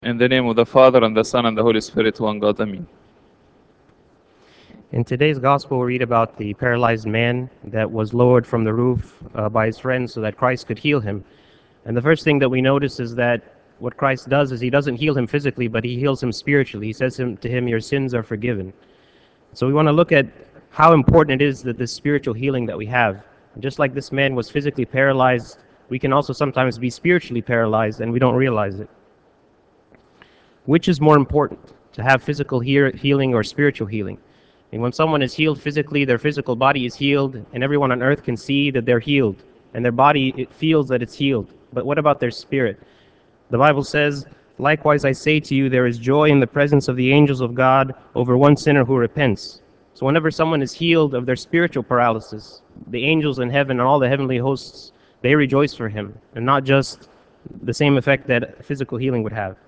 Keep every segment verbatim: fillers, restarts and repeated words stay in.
In the name of the Father, and the Son, and the Holy Spirit, one God, Amen. In today's gospel, we read about the paralyzed man that was lowered from the roof uh, by his friends so that Christ could heal him. And the first thing that we notice is that what Christ does is he doesn't heal him physically, but he heals him spiritually. He says him, to him, "Your sins are forgiven." So we want to look at how important it is that this spiritual healing that we have. Just like this man was physically paralyzed, we can also sometimes be spiritually paralyzed and we don't realize it. Which is more important, to have physical hear- healing or spiritual healing? And when someone is healed physically, their physical body is healed, and everyone on earth can see that they're healed, and their body it feels that it's healed. But what about their spirit? The Bible says, "Likewise I say to you, there is joy in the presence of the angels of God over one sinner who repents." So whenever someone is healed of their spiritual paralysis, the angels in heaven and all the heavenly hosts, they rejoice for him, and not just the same effect that physical healing would have.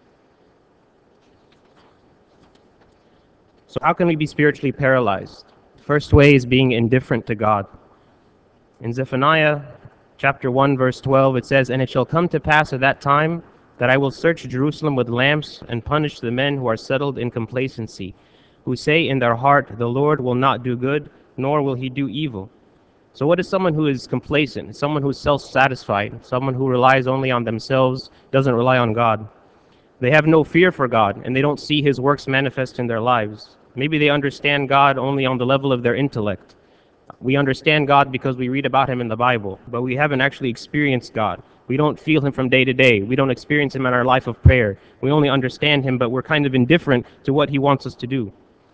So how can we be spiritually paralyzed? First way is being indifferent to God. In Zephaniah chapter one, verse twelve, it says, "And it shall come to pass at that time that I will search Jerusalem with lamps and punish the men who are settled in complacency, who say in their heart, the Lord will not do good, nor will he do evil." So what is someone who is complacent? Someone who is self-satisfied, someone who relies only on themselves, doesn't rely on God. They have no fear for God, and they don't see his works manifest in their lives. Maybe they understand God only on the level of their intellect. We understand God because we read about him in the Bible, but we haven't actually experienced God. We don't feel him from day to day. We don't experience him in our life of prayer. We only understand him, but we're kind of indifferent to what he wants us to do.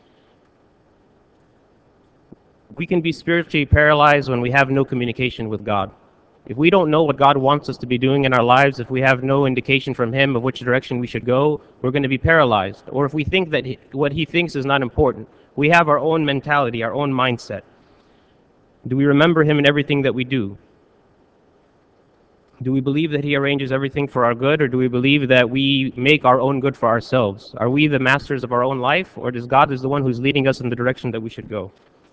We can be spiritually paralyzed when we have no communication with God. If we don't know what God wants us to be doing in our lives, if we have no indication from him of which direction we should go, we're going to be paralyzed. Or if we think that he, what he thinks is not important, we have our own mentality, our own mindset. Do we remember him in everything that we do? Do we believe that he arranges everything for our good, or do we believe that we make our own good for ourselves? Are we the masters of our own life, or does God is the one who's leading us in the direction that we should go?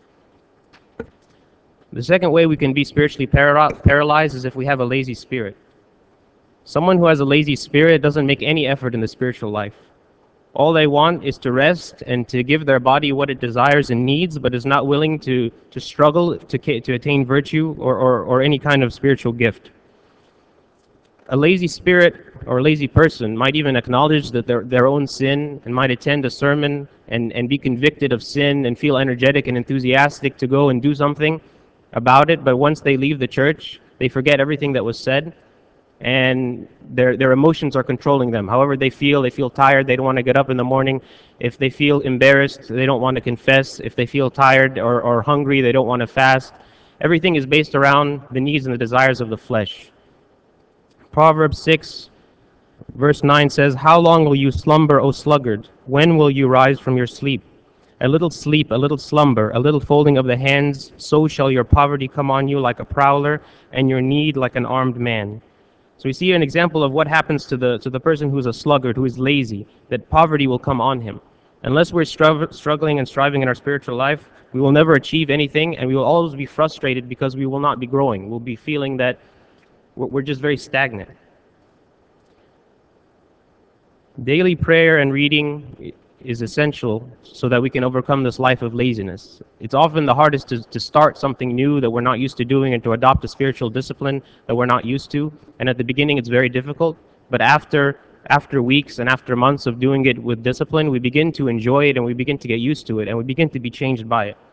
The second way we can be spiritually para- paralyzed is if we have a lazy spirit. Someone who has a lazy spirit doesn't make any effort in the spiritual life. All they want is to rest and to give their body what it desires and needs, but is not willing to, to struggle to, to attain virtue or, or, or any kind of spiritual gift. A lazy spirit or a lazy person might even acknowledge that their, their own sin and might attend a sermon and, and be convicted of sin and feel energetic and enthusiastic to go and do something about it, but once they leave the church, they forget everything that was said, and their their emotions are controlling them. However they feel, they feel tired, they don't want to get up in the morning. If they feel embarrassed, they don't want to confess. If they feel tired or, or hungry, they don't want to fast. Everything is based around the needs and the desires of the flesh. Proverbs six, verse nine says, "How long will you slumber, O sluggard? When will you rise from your sleep? A little sleep, a little slumber, a little folding of the hands, so shall your poverty come on you like a prowler, and your need like an armed man." So we see an example of what happens to the to the person who is a sluggard, who is lazy, that poverty will come on him. Unless we're stru- struggling and striving in our spiritual life, we will never achieve anything, and we will always be frustrated because we will not be growing. We'll be feeling that we're we're just very stagnant. Daily prayer and reading is essential so that we can overcome this life of laziness. It's often the hardest to, to start something new that we're not used to doing and to adopt a spiritual discipline that we're not used to. And at the beginning, it's very difficult. But after after weeks and after months of doing it with discipline, we begin to enjoy it and we begin to get used to it and we begin to be changed by it.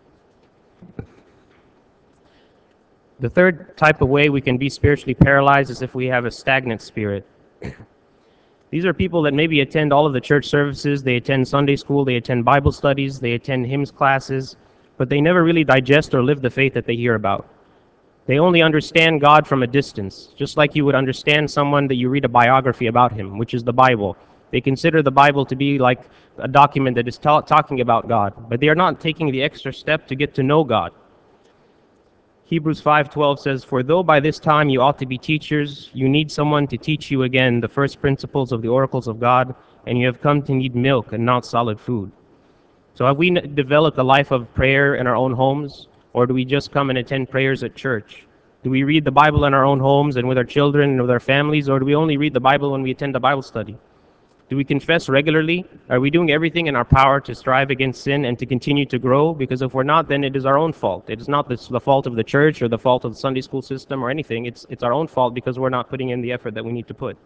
The third type of way we can be spiritually paralyzed is if we have a stagnant spirit. These are people that maybe attend all of the church services, they attend Sunday school, they attend Bible studies, they attend hymns classes, but they never really digest or live the faith that they hear about. They only understand God from a distance, just like you would understand someone that you read a biography about him, which is the Bible. They consider the Bible to be like a document that is ta- talking about God, but they are not taking the extra step to get to know God. Hebrews five twelve says, "For though by this time you ought to be teachers, you need someone to teach you again the first principles of the oracles of God, and you have come to need milk and not solid food." So have we n- developed a life of prayer in our own homes, or do we just come and attend prayers at church? Do we read the Bible in our own homes and with our children and with our families, or do we only read the Bible when we attend a Bible study? Do we confess regularly? Are we doing everything in our power to strive against sin and to continue to grow? Because if we're not, then it is our own fault. It is not the, the fault of the church or the fault of the Sunday school system or anything. It's, it's our own fault because we're not putting in the effort that we need to put.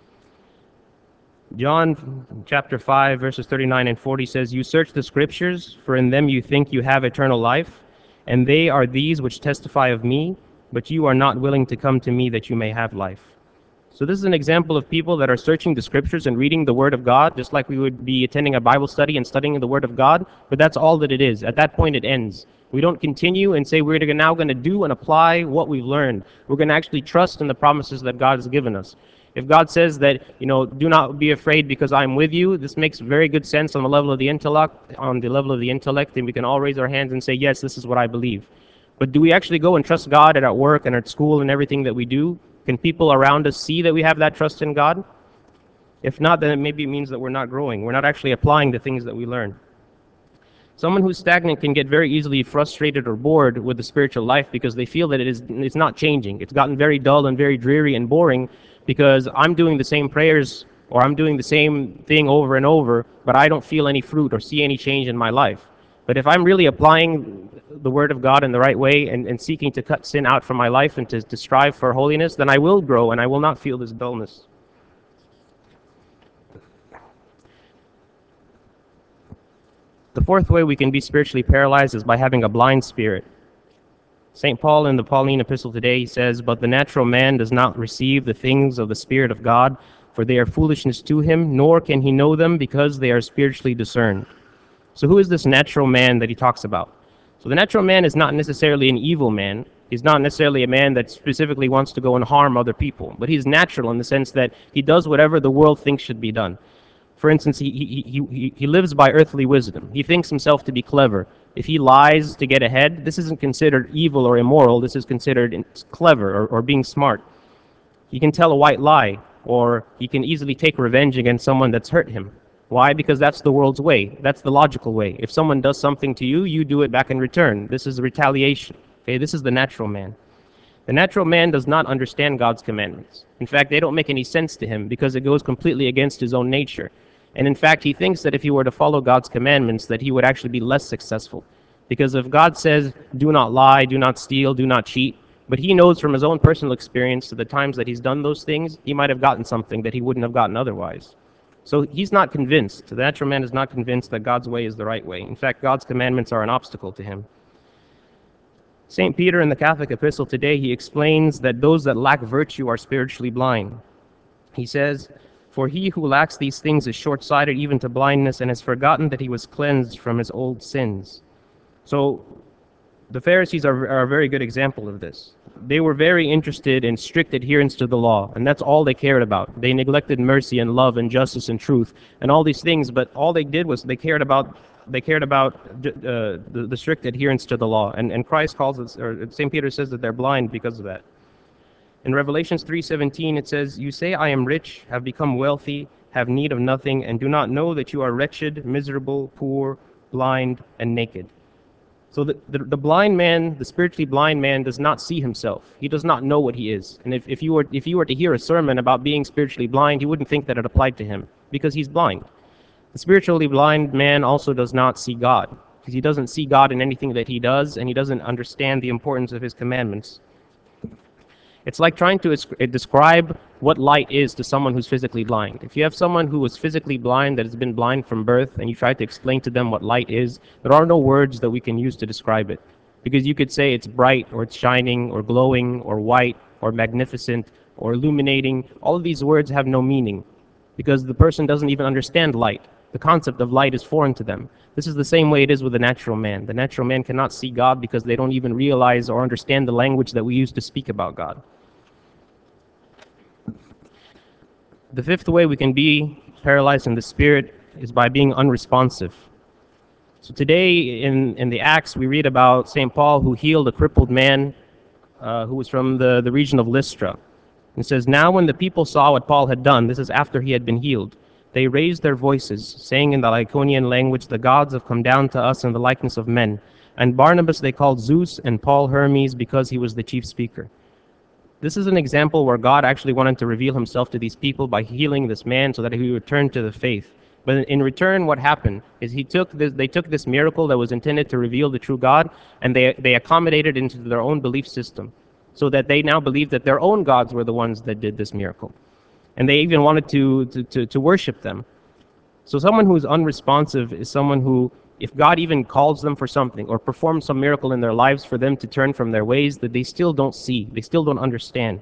John chapter five, verses thirty-nine and forty says, "You search the scriptures, for in them you think you have eternal life, and they are these which testify of me, but you are not willing to come to me that you may have life." So this is an example of people that are searching the scriptures and reading the Word of God, just like we would be attending a Bible study and studying the Word of God, but that's all that it is. At that point, it ends. We don't continue and say we're now going to do and apply what we've learned. We're going to actually trust in the promises that God has given us. If God says that, you know, do not be afraid because I'm with you, this makes very good sense on the level of the intellect, on the level of the intellect, and we can all raise our hands and say, yes, this is what I believe. But do we actually go and trust God at our work and at school and everything that we do? Can people around us see that we have that trust in God? If not, then it maybe it means that we're not growing. We're not actually applying the things that we learn. Someone who's stagnant can get very easily frustrated or bored with the spiritual life because they feel that it is it's not changing. It's gotten very dull and very dreary and boring because I'm doing the same prayers or I'm doing the same thing over and over, but I don't feel any fruit or see any change in my life. But if I'm really applying the Word of God in the right way and, and seeking to cut sin out from my life and to, to strive for holiness, then I will grow and I will not feel this dullness. The fourth way we can be spiritually paralyzed is by having a blind spirit. Saint Paul in the Pauline epistle today, he says, "But the natural man does not receive the things of the Spirit of God, for they are foolishness to him, nor can he know them because they are spiritually discerned." So who is this natural man that he talks about? So the natural man is not necessarily an evil man. He's not necessarily a man that specifically wants to go and harm other people, but he's natural in the sense that he does whatever the world thinks should be done. For instance, he, he, he, he lives by earthly wisdom. He thinks himself to be clever. If he lies to get ahead, this isn't considered evil or immoral. This is considered clever or, or being smart. He can tell a white lie, or he can easily take revenge against someone that's hurt him. Why? Because that's the world's way. That's the logical way. If someone does something to you, you do it back in return. This is retaliation. Okay, this is the natural man. The natural man does not understand God's commandments. In fact, they don't make any sense to him because it goes completely against his own nature. And in fact, he thinks that if he were to follow God's commandments, that he would actually be less successful. Because if God says, do not lie, do not steal, do not cheat, but he knows from his own personal experience to the times that he's done those things, he might have gotten something that he wouldn't have gotten otherwise. So he's not convinced. The natural man is not convinced that God's way is the right way. In fact, God's commandments are an obstacle to him. Saint Peter in the Catholic epistle today, he explains that those that lack virtue are spiritually blind. He says, "For he who lacks these things is short-sighted even to blindness and has forgotten that he was cleansed from his old sins." So the Pharisees are, are a very good example of this. They were very interested in strict adherence to the law, and that's all they cared about. They neglected mercy and love and justice and truth and all these things, but all they did was they cared about they cared about uh, the, the strict adherence to the law. And, and Christ calls us, or Saint Peter says that they're blind because of that. In Revelations three seventeen, it says, "You say, I am rich, have become wealthy, have need of nothing, and do not know that you are wretched, miserable, poor, blind, and naked." So the, the, the blind man, the spiritually blind man, does not see himself. He does not know what he is. And if, if, you were, if you were to hear a sermon about being spiritually blind, he wouldn't think that it applied to him, because he's blind. The spiritually blind man also does not see God, because he doesn't see God in anything that he does, and he doesn't understand the importance of his commandments. It's like trying to describe what light is to someone who's physically blind. If you have someone who is physically blind, that has been blind from birth, and you try to explain to them what light is, there are no words that we can use to describe it. Because you could say it's bright, or it's shining, or glowing, or white, or magnificent, or illuminating. All of these words have no meaning, because the person doesn't even understand light. The concept of light is foreign to them. This is the same way it is with the natural man. The natural man cannot see God because they don't even realize or understand the language that we use to speak about God. The fifth way we can be paralyzed in the spirit is by being unresponsive. So today in, in the Acts, we read about Saint Paul who healed a crippled man uh, who was from the, the region of Lystra. It says, "Now when the people saw what Paul had done," this is after he had been healed, "they raised their voices, saying in the Lycaonian language, 'The gods have come down to us in the likeness of men.' And Barnabas they called Zeus, and Paul Hermes, because he was the chief speaker." This is an example where God actually wanted to reveal himself to these people by healing this man so that he would turn to the faith. But in return, what happened is he took this, they took this miracle that was intended to reveal the true God, and they, they accommodated it into their own belief system, so that they now believed that their own gods were the ones that did this miracle. And they even wanted to, to, to, to worship them. So someone who's unresponsive is someone who, if God even calls them for something or performs some miracle in their lives for them to turn from their ways, that they still don't see, they still don't understand.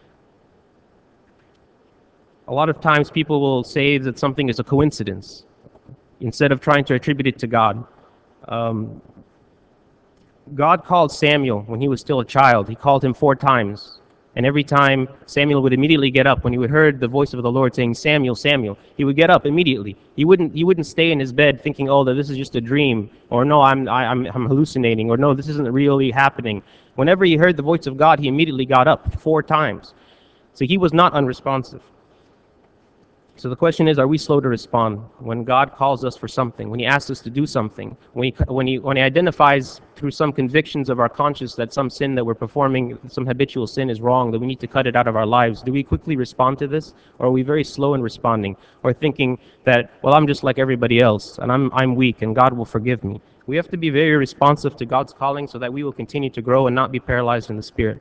A lot of times people will say that something is a coincidence instead of trying to attribute it to God. Um, God called Samuel when he was still a child. He called him four times. And every time Samuel would immediately get up when he would heard the voice of the Lord saying, Samuel, Samuel, he would get up immediately. He wouldn't, he wouldn't stay in his bed thinking, oh, that this is just a dream, or no, I'm, I, I'm, I'm hallucinating, or no, this isn't really happening. Whenever he heard the voice of God, he immediately got up four times. So he was not unresponsive. So the question is, are we slow to respond when God calls us for something, when he asks us to do something, when he, when he, when he identifies through some convictions of our conscience that some sin that we're performing, some habitual sin is wrong, that we need to cut it out of our lives? Do we quickly respond to this, or are we very slow in responding, or thinking that, well, I'm just like everybody else, and I'm, I'm weak, and God will forgive me? We have to be very responsive to God's calling so that we will continue to grow and not be paralyzed in the Spirit.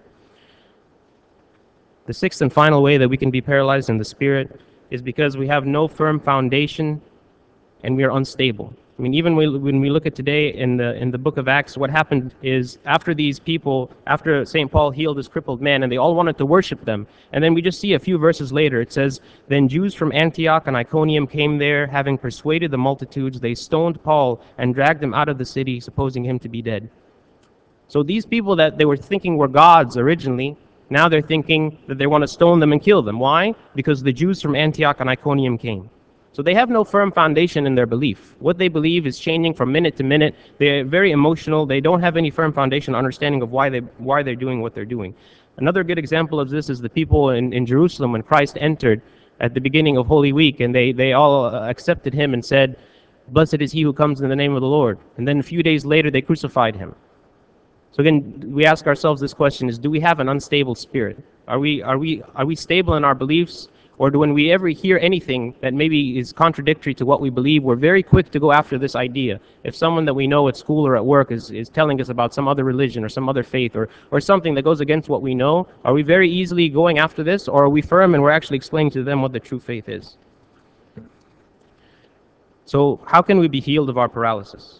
The sixth and final way that we can be paralyzed in the Spirit is because we have no firm foundation and we are unstable. I mean, even when we look at today in the in the book of Acts, what happened is after these people, after Saint Paul healed this crippled man, and they all wanted to worship them, and then we just see a few verses later, it says, then Jews from Antioch and Iconium came there, having persuaded the multitudes, they stoned Paul and dragged him out of the city, supposing him to be dead. So these people that they were thinking were gods originally, now they're thinking that they want to stone them and kill them. Why? Because the Jews from Antioch and Iconium came. So they have no firm foundation in their belief. What they believe is changing from minute to minute. They're very emotional. They don't have any firm foundation understanding of why, they, why they're doing what they're doing. Another good example of this is the people in, in Jerusalem when Christ entered at the beginning of Holy Week, and they, they all uh, accepted him and said, blessed is he who comes in the name of the Lord. And then a few days later, they crucified him. So again, we ask ourselves this question: is do we have an unstable spirit? Are we are we are we stable in our beliefs, or do when we ever hear anything that maybe is contradictory to what we believe, we're very quick to go after this idea? If someone that we know at school or at work is, is telling us about some other religion or some other faith or or something that goes against what we know, are we very easily going after this, or are we firm and we're actually explaining to them what the true faith is? So how can we be healed of our paralysis?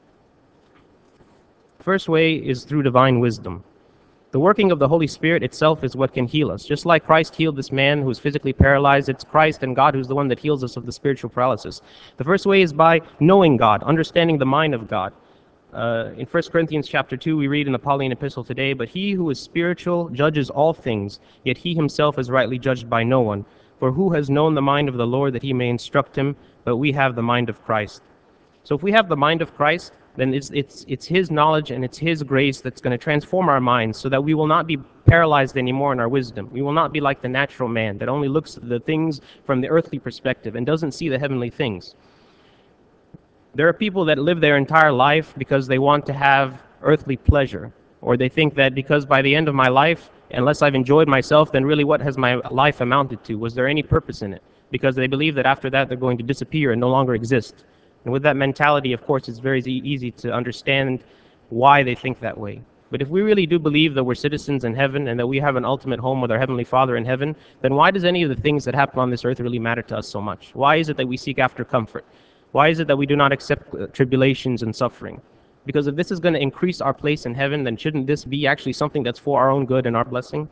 First way is through divine wisdom. The working of the Holy Spirit itself is what can heal us. Just like Christ healed this man who's physically paralyzed, it's Christ and God who's the one that heals us of the spiritual paralysis. The first way is by knowing God, understanding the mind of God. Uh, in First Corinthians chapter two, we read in the Pauline epistle today, but he who is spiritual judges all things, yet he himself is rightly judged by no one. For who has known the mind of the Lord that he may instruct him? But we have the mind of Christ. So if we have the mind of Christ, then it's, it's, it's his knowledge and it's his grace that's going to transform our minds so that we will not be paralyzed anymore in our wisdom. We will not be like the natural man that only looks at the things from the earthly perspective and doesn't see the heavenly things. There are people that live their entire life because they want to have earthly pleasure, or they think that because by the end of my life, unless I've enjoyed myself, then really what has my life amounted to? Was there any purpose in it? Because they believe that after that they're going to disappear and no longer exist. And with that mentality, of course, it's very e- easy to understand why they think that way. But if we really do believe that we're citizens in heaven and that we have an ultimate home with our Heavenly Father in heaven, then why does any of the things that happen on this earth really matter to us so much? Why is it that we seek after comfort? Why is it that we do not accept uh, tribulations and suffering? Because if this is going to increase our place in heaven, then shouldn't this be actually something that's for our own good and our blessing?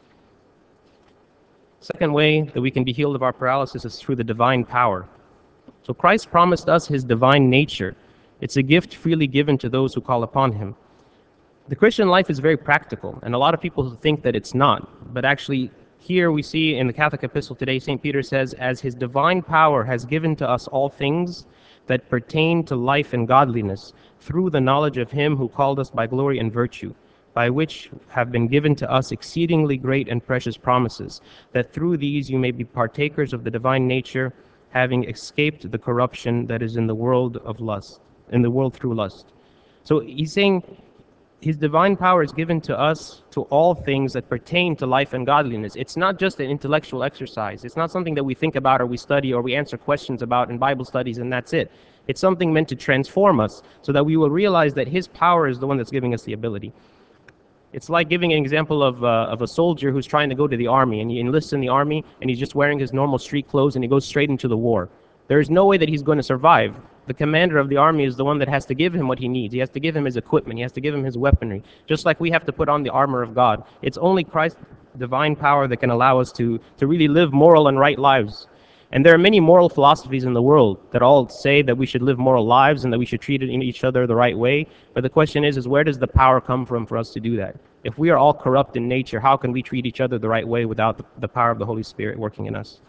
Second way that we can be healed of our paralysis is through the divine power. So Christ promised us his divine nature. It's a gift freely given to those who call upon him. The Christian life is very practical, and a lot of people think that it's not. But actually, here we see in the Catholic epistle today, Saint Peter says, as his divine power has given to us all things that pertain to life and godliness, through the knowledge of him who called us by glory and virtue, by which have been given to us exceedingly great and precious promises, that through these you may be partakers of the divine nature, having escaped the corruption that is in the world of lust, in the world through lust. So he's saying His divine power is given to us to all things that pertain to life and godliness. It's not just an intellectual exercise. It's not something that we think about or we study or we answer questions about in Bible studies and that's it. It's something meant to transform us so that we will realize that His power is the one that's giving us the ability. It's like giving an example of, uh, of a soldier who's trying to go to the army, and he enlists in the army, and he's just wearing his normal street clothes, and he goes straight into the war. There is no way that he's going to survive. The commander of the army is the one that has to give him what he needs. He has to give him his equipment. He has to give him his weaponry. Just like we have to put on the armor of God. It's only Christ's divine power that can allow us to, to really live moral and right lives. And there are many moral philosophies in the world that all say that we should live moral lives and that we should treat each other the right way. But the question is, is where does the power come from for us to do that? If we are all corrupt in nature, how can we treat each other the right way without the, the power of the Holy Spirit working in us?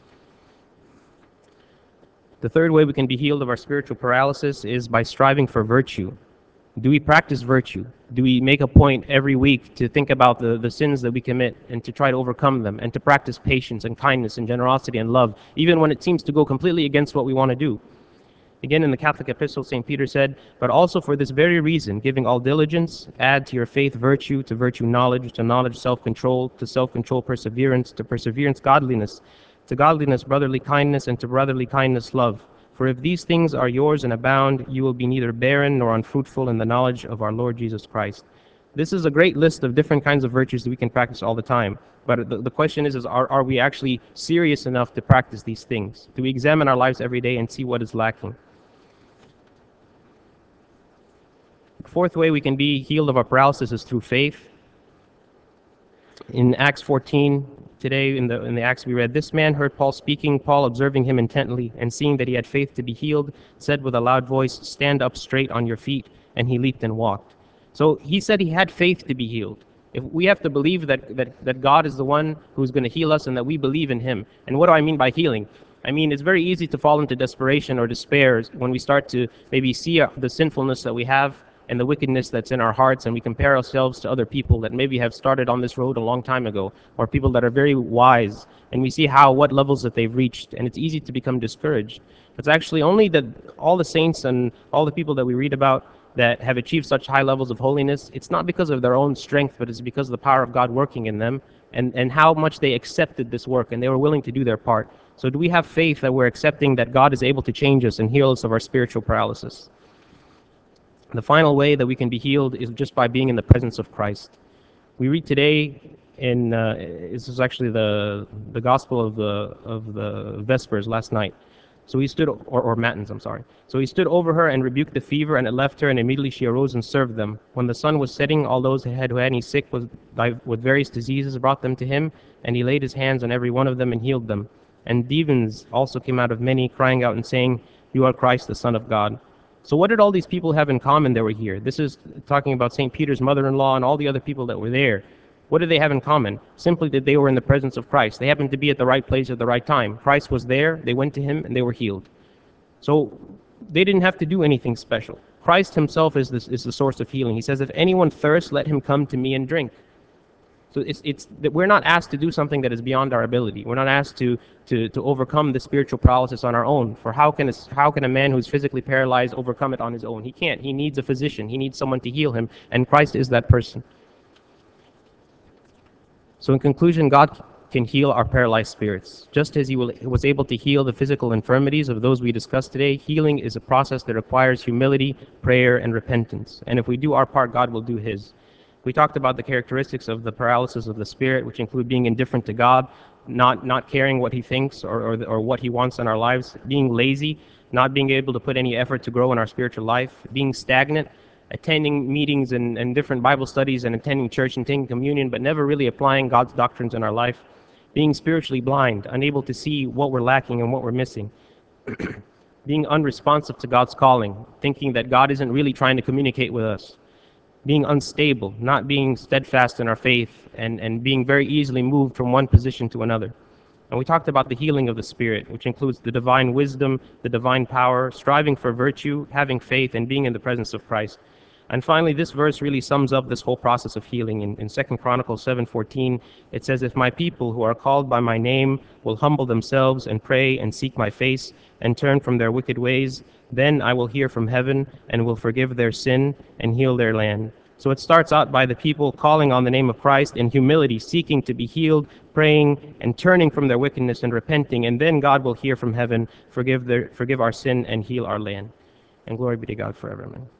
The third way we can be healed of our spiritual paralysis is by striving for virtue. Do we practice virtue? Do we make a point every week to think about the, the sins that we commit and to try to overcome them and to practice patience and kindness and generosity and love, even when it seems to go completely against what we want to do? Again, in the Catholic epistle, Saint Peter said, "But also for this very reason, giving all diligence, add to your faith virtue, to virtue knowledge, to knowledge self-control, to self-control perseverance, to perseverance godliness, to godliness brotherly kindness, and to brotherly kindness love. For if these things are yours and abound, you will be neither barren nor unfruitful in the knowledge of our Lord Jesus Christ." This is a great list of different kinds of virtues that we can practice all the time. But the, the question is, is are, are we actually serious enough to practice these things? Do we examine our lives every day and see what is lacking? The fourth way we can be healed of our paralysis is through faith. In Acts fourteen, today in the, in the Acts we read, "This man heard Paul speaking. Paul, observing him intently, and seeing that he had faith to be healed, said with a loud voice, 'Stand up straight on your feet.' And he leaped and walked." So he said he had faith to be healed. If we have to believe that, that, that God is the one who's going to heal us and that we believe in Him. And what do I mean by healing? I mean, it's very easy to fall into desperation or despair when we start to maybe see the sinfulness that we have and the wickedness that's in our hearts, and we compare ourselves to other people that maybe have started on this road a long time ago, or people that are very wise, and we see how, what levels that they've reached, and it's easy to become discouraged. It's actually only that all the saints and all the people that we read about that have achieved such high levels of holiness, it's not because of their own strength, but it's because of the power of God working in them, and, and how much they accepted this work, and they were willing to do their part. So do we have faith that we're accepting that God is able to change us and heal us of our spiritual paralysis? The final way that we can be healed is just by being in the presence of Christ. We read today in uh, this is actually the the gospel of the of the Vespers last night. So he stood, or, or matins, I'm sorry. So he stood over her and rebuked the fever, and it left her, and immediately she arose and served them. When the sun was setting, all those who had, who had any sick with, with various diseases brought them to him, and he laid his hands on every one of them and healed them. And demons also came out of many, crying out and saying, "You are Christ, the Son of God." So what did all these people have in common that were here? This is talking about Saint Peter's mother-in-law and all the other people that were there. What did they have in common? Simply that they were in the presence of Christ. They happened to be at the right place at the right time. Christ was there, they went to him, and they were healed. So they didn't have to do anything special. Christ himself is, this, is the source of healing. He says, "If anyone thirsts, let him come to me and drink." So it's, it's that we're not asked to do something that is beyond our ability. We're not asked to, to, to overcome the spiritual paralysis on our own. For how can, a, how can a man who's physically paralyzed overcome it on his own? He can't. He needs a physician. He needs someone to heal him, and Christ is that person. So in conclusion, God can heal our paralyzed spirits. Just as he will, was able to heal the physical infirmities of those we discussed today, healing is a process that requires humility, prayer, and repentance. And if we do our part, God will do his. We talked about the characteristics of the paralysis of the spirit, which include being indifferent to God, not, not caring what he thinks or, or, or what he wants in our lives, being lazy, not being able to put any effort to grow in our spiritual life, being stagnant, attending meetings and, and different Bible studies and attending church and taking communion, but never really applying God's doctrines in our life, being spiritually blind, unable to see what we're lacking and what we're missing, being unresponsive to God's calling, thinking that God isn't really trying to communicate with us, being unstable, not being steadfast in our faith, and, and being very easily moved from one position to another. And we talked about the healing of the Spirit, which includes the divine wisdom, the divine power, striving for virtue, having faith, and being in the presence of Christ. And finally, this verse really sums up this whole process of healing. In, in Second Chronicles seven fourteen, it says, "If my people who are called by my name will humble themselves and pray and seek my face and turn from their wicked ways, then I will hear from heaven and will forgive their sin and heal their land." So it starts out by the people calling on the name of Christ in humility, seeking to be healed, praying, and turning from their wickedness and repenting, and then God will hear from heaven, forgive their, forgive our sin, and heal our land. And glory be to God forever, amen.